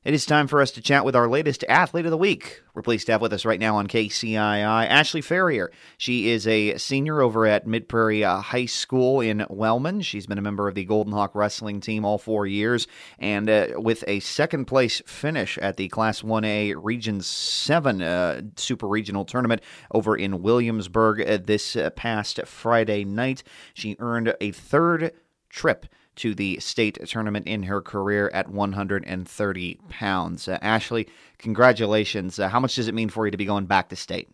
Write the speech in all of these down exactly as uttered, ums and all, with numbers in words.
It is time for us to chat with our latest athlete of the week. We're pleased to have with us right now on K C I I, Ashley Ferrier. She is a senior over at Mid-Prairie uh, High School in Wellman. She's been a member of the Golden Hawk wrestling team all four years, and uh, with a second-place finish at the Class one A Region seven uh, Super Regional Tournament over in Williamsburg uh, this uh, past Friday night. She earned a third trip to the state tournament in her career at one hundred thirty pounds. Uh, Ashley, congratulations. Uh, how much does it mean for you to be going back to state?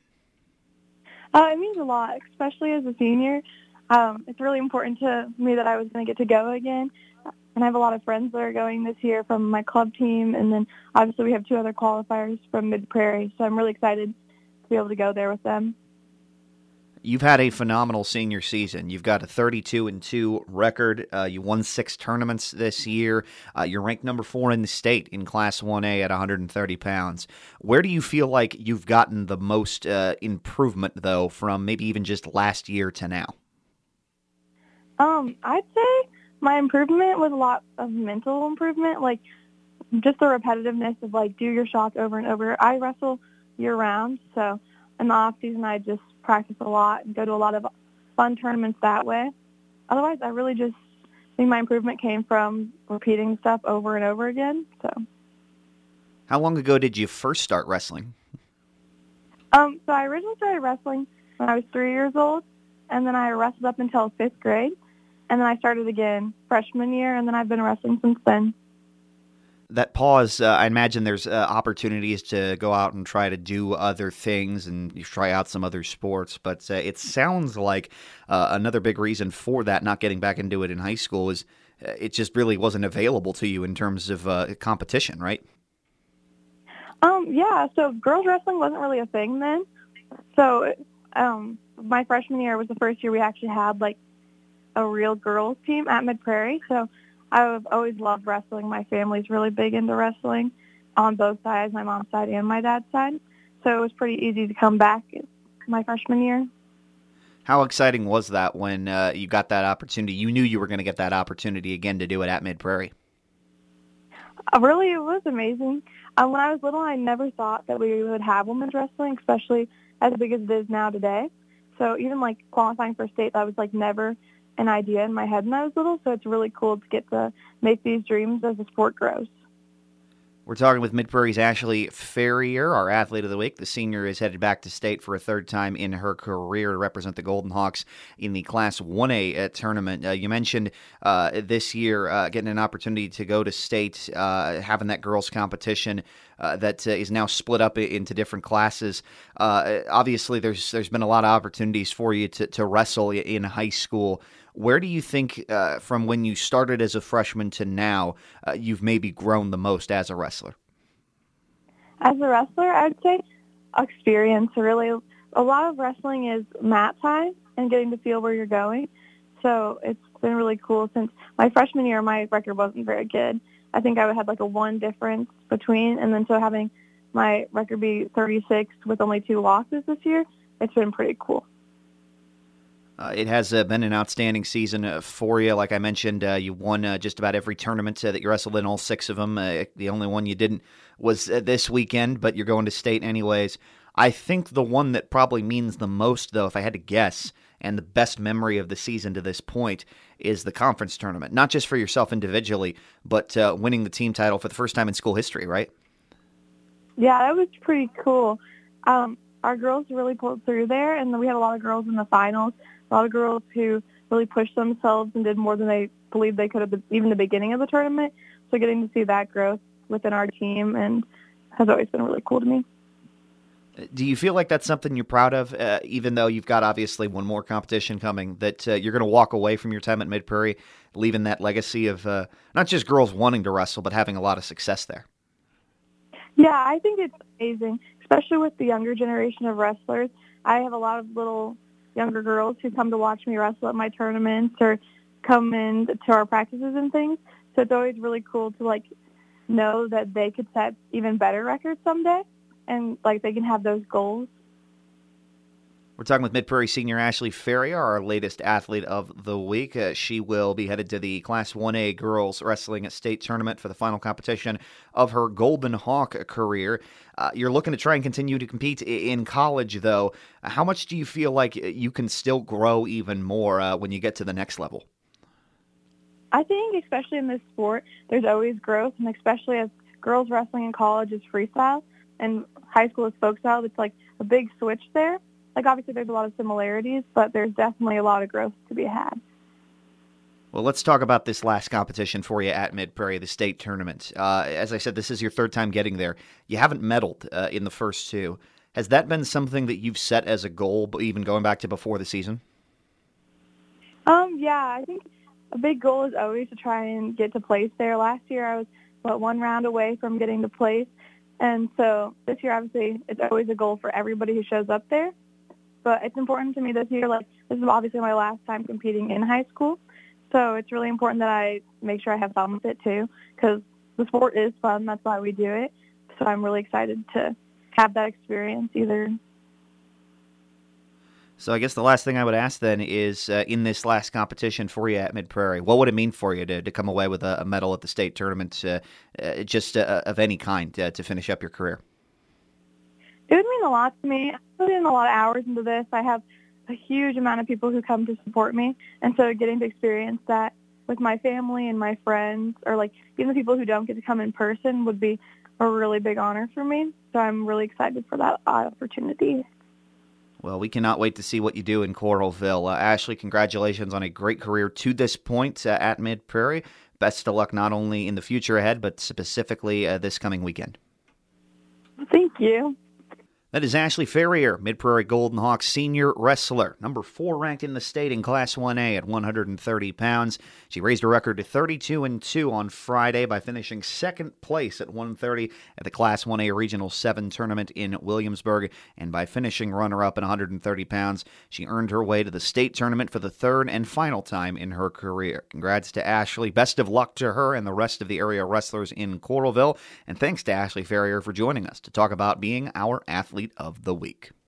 Uh, it means a lot, especially as a senior. Um, it's really important to me that I was going to get to go again. And I have a lot of friends that are going this year from my club team. And then obviously we have two other qualifiers from Mid-Prairie. So I'm really excited to be able to go there with them. You've had a phenomenal senior season. You've got a thirty-two and two record. Uh, you won six tournaments this year. Uh, you're ranked number four in the state in Class one A at one hundred thirty pounds. Where do you feel like you've gotten the most uh, improvement, though, from maybe even just last year to now? Um, I'd say my improvement was a lot of mental improvement, like just the repetitiveness of, like, do your shots over and over. I wrestle year-round, so in the off-season I just practice a lot and go to a lot of fun tournaments that way. Otherwise, I really just think my improvement came from repeating stuff over and over again. So, how long ago did you first start wrestling? Um, so I originally started wrestling when I was three years old, and then I wrestled up until fifth grade, and then I started again freshman year, and then I've been wrestling since then. That pause, uh, I imagine there's uh, opportunities to go out and try to do other things and you try out some other sports, but uh, it sounds like uh, another big reason for that, not getting back into it in high school, is uh, it just really wasn't available to you in terms of uh, competition, right? Um, yeah, so girls wrestling wasn't really a thing then. So um, my freshman year was the first year we actually had, like, a real girls team at Mid-Prairie, so I've always loved wrestling. My family's really big into wrestling on both sides, my mom's side and my dad's side. So it was pretty easy to come back my freshman year. How exciting was that when uh, you got that opportunity? You knew you were going to get that opportunity again to do it at Mid-Prairie. Uh, really, it was amazing. Um, when I was little, I never thought that we would have women's wrestling, especially as big as it is now today. So even, like, qualifying for state, that was, like, never an idea in my head when I was little, so it's really cool to get to make these dreams as the sport grows. We're talking with Mid-Prairie's Ashley Ferrier, our athlete of the week. The senior is headed back to state for a third time in her career to represent the Golden Hawks in the Class one A uh, tournament. Uh, you mentioned uh, this year uh, getting an opportunity to go to state, uh, having that girls' competition uh, that uh, is now split up into different classes. Uh, obviously, there's there's been a lot of opportunities for you to, to wrestle in high school. Where do you think, uh, from when you started as a freshman to now, uh, you've maybe grown the most as a wrestler? As a wrestler, I'd say experience. Really, a lot of wrestling is mat time and getting to feel where you're going. So it's been really cool since my freshman year, my record wasn't very good. I think I had like a one difference between, and then so having my record be thirty-six with only two losses this year, it's been pretty cool. Uh, it has uh, been an outstanding season uh, for you. Like I mentioned, uh, you won uh, just about every tournament uh, that you wrestled in, all six of them. Uh, the only one you didn't was uh, this weekend, but you're going to state anyways. I think the one that probably means the most, though, if I had to guess, and the best memory of the season to this point, is the conference tournament. Not just for yourself individually, but uh, winning the team title for the first time in school history, right? Yeah, that was pretty cool. Um, our girls really pulled through there, and we had a lot of girls in the finals. A lot of girls who really pushed themselves and did more than they believed they could have, even the beginning of the tournament. So getting to see that growth within our team and has always been really cool to me. Do you feel like that's something you're proud of, uh, even though you've got obviously one more competition coming, that uh, you're going to walk away from your time at Mid-Prairie leaving that legacy of uh, not just girls wanting to wrestle, but having a lot of success there? Yeah, I think it's amazing, especially with the younger generation of wrestlers. I have a lot of little younger girls who come to watch me wrestle at my tournaments or come in to our practices and things. So it's always really cool to, like, know that they could set even better records someday and, like, they can have those goals. We're talking with Mid-Prairie senior Ashley Ferrier, our latest athlete of the week. Uh, she will be headed to the Class one A Girls Wrestling State Tournament for the final competition of her Golden Hawk career. Uh, you're looking to try and continue to compete in college, though. How much do you feel like you can still grow even more uh, when you get to the next level? I think especially in this sport, there's always growth, and especially as girls wrestling in college is freestyle and high school is folk style, it's like a big switch there. Like, obviously, there's a lot of similarities, but there's definitely a lot of growth to be had. Well, let's talk about this last competition for you at Mid-Prairie, the state tournament. Uh, as I said, this is your third time getting there. You haven't medaled uh, in the first two. Has that been something that you've set as a goal, even going back to before the season? Um, yeah, I think a big goal is always to try and get to place there. Last year, I was, what, one round away from getting to place. And so this year, obviously, it's always a goal for everybody who shows up there. But it's important to me this year, like, this is obviously my last time competing in high school. So it's really important that I make sure I have fun with it, too, because the sport is fun. That's why we do it. So I'm really excited to have that experience either. So I guess the last thing I would ask then is, uh, in this last competition for you at Mid-Prairie, what would it mean for you to, to come away with a, a medal at the state tournament, uh, uh, just uh, of any kind, uh, to finish up your career? It would mean a lot to me. I put in a lot of hours into this. I have a huge amount of people who come to support me, and so getting to experience that with my family and my friends, or like even the people who don't get to come in person, would be a really big honor for me. So I'm really excited for that opportunity. Well, we cannot wait to see what you do in Coralville. Uh, Ashley, congratulations on a great career to this point uh, at Mid-Prairie. Best of luck not only in the future ahead, but specifically uh, this coming weekend. Thank you. That is Ashley Ferrier, Mid-Prairie Golden Hawks senior wrestler, number four ranked in the state in Class one A at one hundred thirty pounds. She raised her record to thirty-two and two on Friday by finishing second place at one thirty at the Class one A Regional seven tournament in Williamsburg, and by finishing runner-up at one hundred thirty pounds, she earned her way to the state tournament for the third and final time in her career. Congrats to Ashley. Best of luck to her and the rest of the area wrestlers in Coralville, and thanks to Ashley Ferrier for joining us to talk about being our athlete of the week.